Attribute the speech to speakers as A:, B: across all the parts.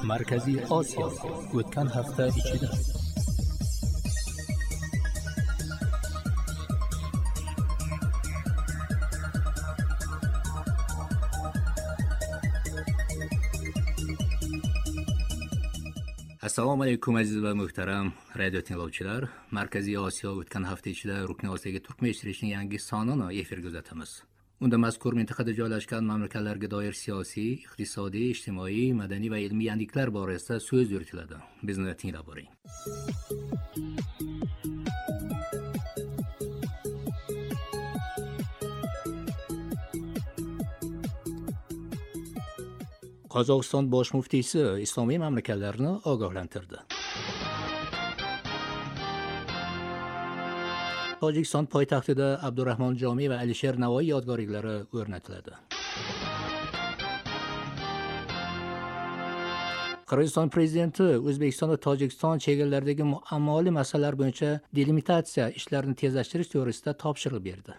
A: Markaziy Osiyo o'tgan hafta ichida. Assalomu alaykum aziz va muhtaram radio tinglovchilar. Markaziy Osiyo o'tgan hafta ichida Rukn Osiyoga turkman eshittirishning yangi sonini efirga uzatamiz. Unda mazkur mintaqada joylashgan mamlakatlarga doir siyosiy, iqtisodiy, ijtimoiy, madaniy va ilmiy yangiliklar borasida so'z yuritiladi. Bizni tinglab boring. Qozog'iston bosh muftiysi islomiy mamlakatlarni ogohlantirdi. Tojikiston poytaxtida Abdurahmon Jomiy va Alisher Navoiy yodgorliklari o'rnatiladi. Qirg'iziston prezidenti O'zbekiston va Tojikiston chegaralaridagi muammoli masalalar bo'yicha delimitatsiya ishlarini tezlashtirish to'g'risida topshiriq berdi.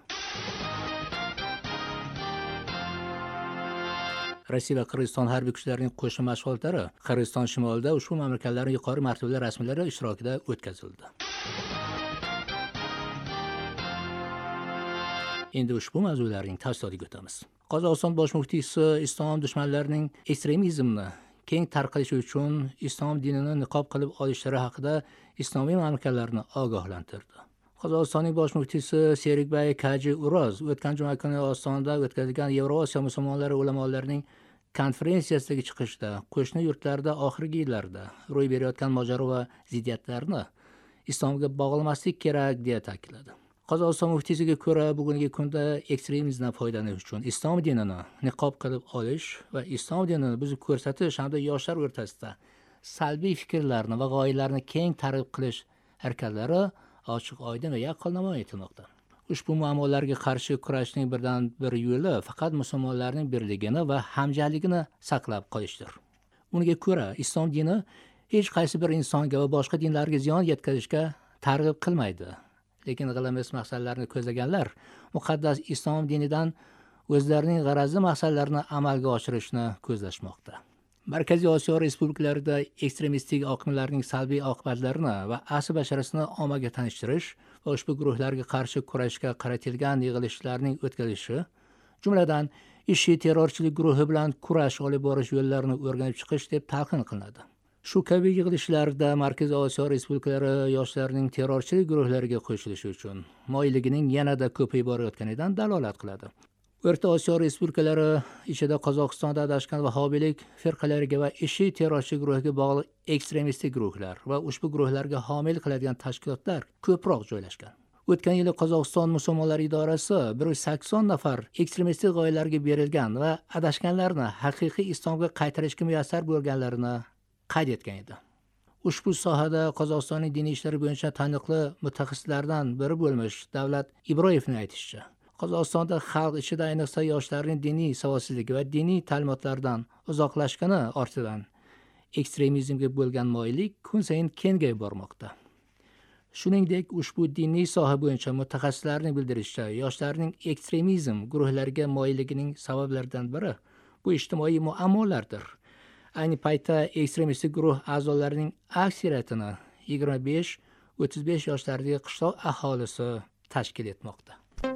A: Rossiya va Qirg'iziston harbiy kuchlarining qo'shma mashg'ulotlari Qirg'iziston shimolida ushbu mamlakatlarning yuqori martabali rasmiylari ishtirokida o'tkazildi. Endi ushbu mavzularning tafsilotiga o'tamiz. Qozog'iston bosh muftiysi islom dushmanlarining ekstremizmni keng tarqalishi uchun islom dinini niqob qilib olishlari haqida islomiy mamlakatlarni ogohlantirdi. Qozog'istonning bosh muftiysi Serikbay Kaji Uroz o'tgan juma kuni Ostonada o'tkazilgan Yevrosiyo musulmonlari ulamolarining konferensiyasidagi chiqishda qo'shni yurtlarda oxirgi yillarda ro'y berayotgan mojaro va ziddiyatlarni islomga bog'lamaslik kerak deya ta'kidladi. Qozog'iston muftiysiga ko'ra, bugungi kunda ekstremizmdan foydalanish uchun islom dinini niqob qilib olish va islom dinini buzib ko'rsatish hamda yoshlar o'rtasida salbiy fikrlarni va g'oyalarni keng targ'ib qilish harakatlari ochiq oydin va yaqqol namoyon etilmoqda. Ushbu muammolarga qarshi kurashning birdan bir yo'li faqat musulmonlarning birligini va hamjihatligini saqlab qolishdir. Unga ko'ra, islom dini hech qaysi bir insonga va boshqa dinlarga ziyon yetkazishga targ'ib qilmaydi. Lekin g'alamis maqsadlarni ko'zlaganlar muqaddas islom dinidan o'zlarining g'arazli maqsadlarini amalga oshirishni ko'zlashmoqda. Markaziy Osiyo respublikalarida ekstremistik oqimlarning salbiy oqibatlarini va asl basharasini ommaga tanishtirish va ushbu guruhlarga qarshi kurashga qaratilgan yig'ilishlarning o'tkazilishi, jumladan IShID terrorchilik guruhi bilan kurash olib borish yo'llarini o'rganib chiqish deb talqin qilinadi. Shu kabi yig'ilishlarda Markaziy Osiyo respublikalari yoshlarining terrorchilik guruhlariga qo'shilishi uchun moyilligining yanada ko'payib borayotganidan dalolat qiladi. O'rta Osiyo respublikalari ichida Qozog'istonda adashgan vahobiylik firqalariga va IShID terrorchilik guruhiga bog'liq ekstremistik guruhlar va ushbu guruhlarga homil qiladigan tashkilotlar ko'proq joylashgan. O'tgan yili Qozog'iston musulmonlari idorasi 180 nafar ekstremistik g'oyalarga berilgan va adashganlarni haqiqiy islomga qaytarishga muyassar bo'lganlarini qayd etgan edi. Ushbu sohada Qozog'istonning diniy ishlar bo'yicha taniqli mutaxassislardan biri bo'lmish Davlat Ibroyevning aytishicha, Qozog'istonda xalq ichida ayniqsa yoshlarning diniy savodsizligi va diniy ta'limotlardan uzoqlashgani ortidan ekstremizmga bo'lgan moyillik kun sayin kengayib bormoqda. Shuningdek, ushbu diniy soha bo'yicha mutaxassislarning bildirishicha, yoshlarning ekstremizm guruhlariga moyilligining sabablaridan biri bu ijtimoiy muammolardir. Ayni paytda ekstremistik guruh a'zolarining aksariyatini 25-35 yoshlardagi qishloq aholisi tashkil etmoqda.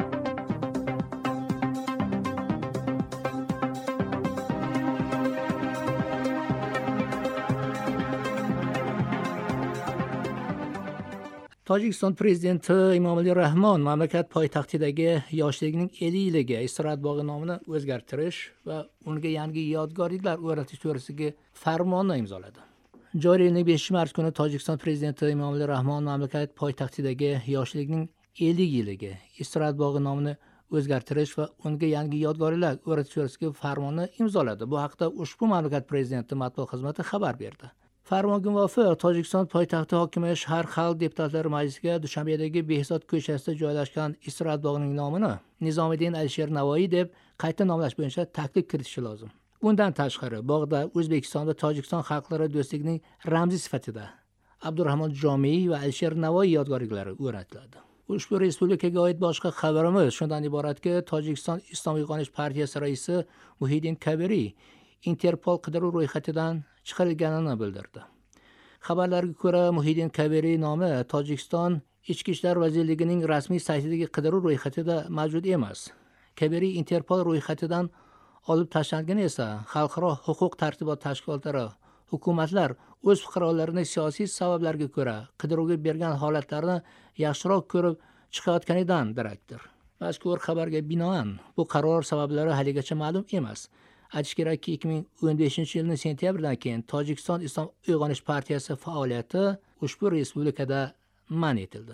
A: Tojikiston prezidenti Emomali Rahmon mamlakat poytaxtidagi yoshlikning 50 yiliga Istirohat bog'i nomini o'zgartirish va unga yangi yodgorliklar o'rnatish to'g'risidagi farmonni imzoladi. Joriy yilning 5-mart kuni Tojikiston prezidenti Emomali Rahmon mamlakat poytaxtidagi yoshlikning 50 yiliga Istirohat bog'i nomini o'zgartirish va unga yangi yodgorliklar o'rnatish to'g'risidagi farmonni imzoladi. Bu haqda ushbu mamlakat prezidenti matbuot xizmati xabar berdi. Farmonga muvofiq Tojikiston poytaxti hokimi shahar xalq deputatlari majlisiga Dushanbedagi Behzod ko'chasida joylashgan Istirohat bog'ining nomini Nizomiddin Alisher Navoiy deb qayta nomlash bo'yicha taklif kiritishi lozim. Bundan tashqari bog'da O'zbekiston va Tojikiston xalqlari do'stligining ramzi sifatida Abdurahmon Jomiy va Alisher Navoiy yodgorliklari o'rnatiladi. Ushbu respublikaga oid boshqa xabarimiz shundan iboratki, Tojikiston Islom uyg'onish partiyasi raisi Muhiddin Kabiriy Interpol qidiruv ro'yxatidan chiqarilganini bildirdi. Xabarlarga ko'ra, Muhiddin Kabiri nomi Tojikiston Ichki ishlar vazirligining rasmiy saytidagi qidiruv ro'yxatida mavjud emas. Kabiri Interpol ro'yxatidan olib tashlangani esa xalqaro huquq tartibot tashkilotlari, hukumatlar o'z fuqarolarini siyosiy sabablarga ko'ra qidiruvga bergan holatlarni yaxshiroq ko'rib chiqayotganidan darakdir. Mazkur xabarga binoan bu qaror sabablari haligacha ma'lum emas. Aytish kerakki, 2015-yilning sentyabridan keyin Tojikiston Islom uyg'onish partiyasi faoliyati ushbu respublikada man etildi.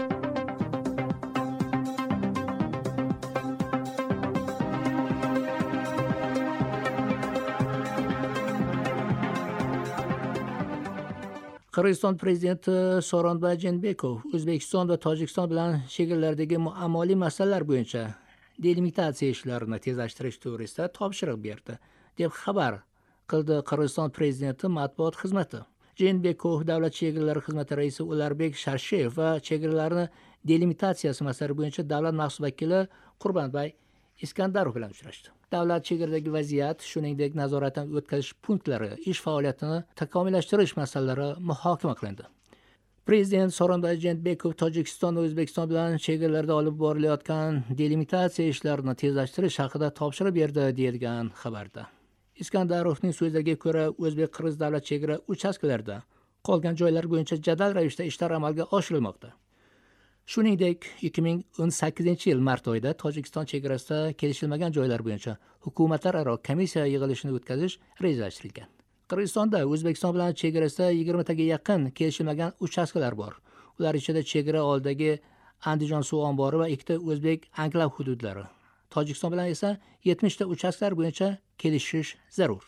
A: Qirg'iziston prezidenti Sooronbay Jeenbekov O'zbekiston va Tojikiston bilan chegaralardagi muammoli masalalar bo'yicha delimitatsiya ishlarini tezlashtirish to'g'risida topshiriq berdi, deb xabar qildi Qirg'iziston prezidenti matbuot xizmati. Jeenbekov davlat chegaralari xizmati raisi Ularbek Sharshev va chegaralarni delimitatsiyasi masalasi bo'yicha davlat maxsus vakili Qurbonbay Iskandarov bilan uchrashdi. Davlat chegaradagi vaziyat, shuningdek nazoratdan o'tkazish punktlari ish faoliyatini takomillashtirish masalalari muhokama qilindi. Prezident Sooronbay Jeenbekov Tojikiston va O'zbekiston bilan chegaralarda olib borilayotgan delimitatsiya ishlarini tezlashtirish haqida topshiriq berdi, deyilgan xabarda. Iskandarovning so'zlariga ko'ra, o'zbek-qirg'iz davlat chegara uchastkalarida qolgan joylar bo'yicha jadal ravishda ishlar amalga oshirilmoqda. Shuningdek, 2018-yil mart oyida Tojikiston chegarasida kelishilmagan joylar bo'yicha hukumatlararo komissiya yig'ilishini o'tkazish rejalashtirilgan. Qirg'izistonda O'zbekiston bilan chegarasida 20 taga yaqin kelishilmagan uchastkalar bor. Ular ichida chegara oldidagi Andijon suv ombori va 2 ta o'zbek anklav hududlari. Tojikiston bilan esa 70 ta uchastkalar bo'yicha kelishish zarur.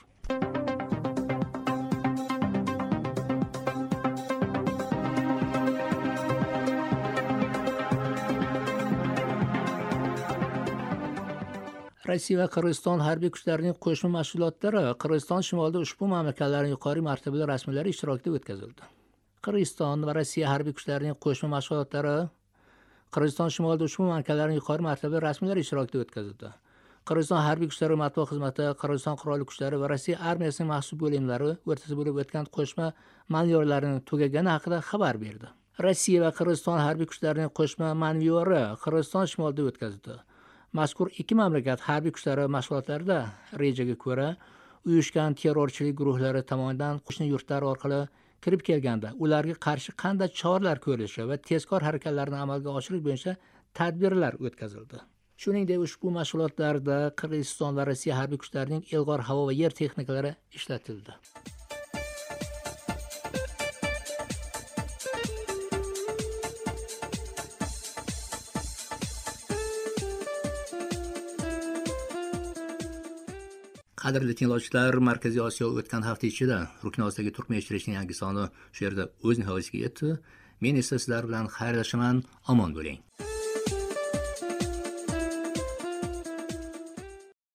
A: Rossiya va Qirg'iziston harbiy kuchlarining qo'shma mashg'ulotlari Qirg'iziston shimolida ushbu mamlakatlarning yuqori martabali rasmiylari ishtirokida o'tkazildi. Qirg'iziston va Rossiya harbiy kuchlarining qo'shma mashg'ulotlari Qirg'iziston shimolida ushbu mamlakatlarning yuqori martabali rasmiylari ishtirokida o'tkazildi. Qirg'iziston harbiy kuchlari matbuot xizmati Qirg'iziston qurolli kuchlari va Rossiya armiyasining maxsus bo'limlari o'rtasida bo'lib o'tgan qo'shma manyovrlarning tugagani haqida xabar berdi. Rossiya va Qirg'iziston harbiy kuchlarining qo'shma manyovri Qirg'iziston shimolida o'tkazildi. Mazkur ikki mamlakat harbiy kuchlari mashg'ulotlarida rejaga ko'ra uyushgan terrorchilik guruhlari tomonidan qo'shni yurtlar orqali kirib kelganda ularga qarshi qanday choralar ko'rilishi va tezkor harakatlarni amalga oshirish bo'yicha tadbirlar o'tkazildi. Shuningdek, ushbu mashg'ulotlarda Qirg'iziston va Rossiya harbiy kuchlarining ilg'or havo va yer texnikalari ishlatildi. Qadrli tinglovchilar, Markaziy Osiyo o'tgan hafta ichida Ruknozdagi Turkmen eshittirishning yangi soni shu yerda o'z nihoyasiga yetdi. Men esa sizlar bilan xayrlashaman. Omon bo'ling.